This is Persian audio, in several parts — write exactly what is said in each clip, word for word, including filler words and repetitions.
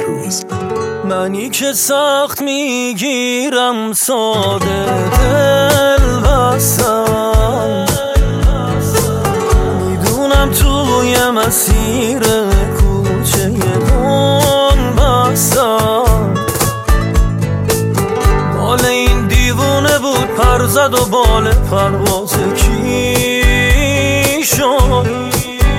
Cruise. منی که سخت میگیرم ساده دل بستم، میدونم توی مسیر کوچه دون بستم. بال این دیوونه بود پر زد و بال پرواز کی شد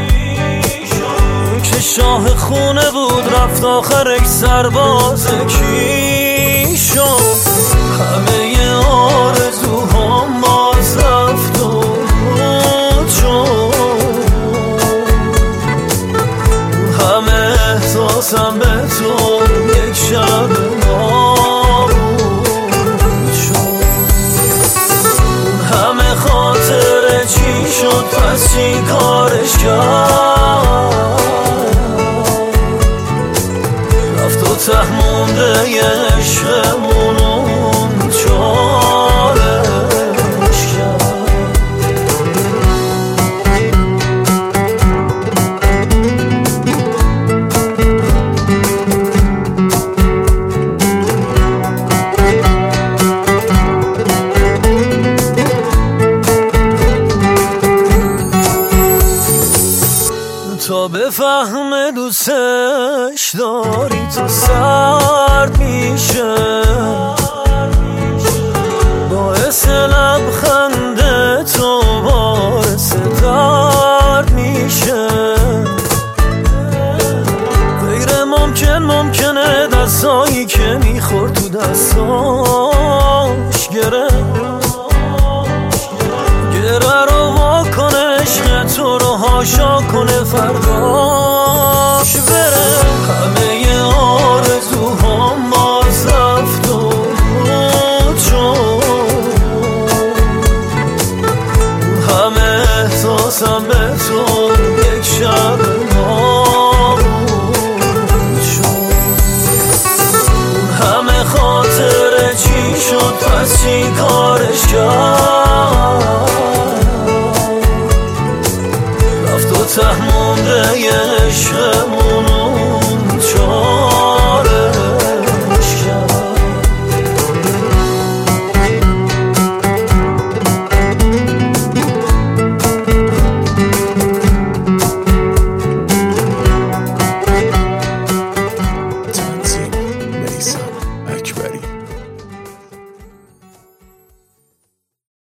که شاه خونه بود رفت آخرش سرباز کی شد. همه آرزوهام باز رفت و شد، همه احساسم به تو یک شب نابود شد. همه خاطره چی شد پس چی کارش کرد، ته مونده یه عشقمونون چارش کرد. تا بفهم دوستش داری تو سرد میشه، باعث لبخند تو باعث درد میشه. غیر ممکن ممکنه دستایی که میخورد تو دستاش گره گره رو واکنه، عشق تو رو هاشا کنه فرداش بره. همه آرزوهام باز رفت و شد، همه احساسم به تو یک شب نابود شد. همه خاطره چی شد پس چی کارش کرد، ته مونده یه عشقمون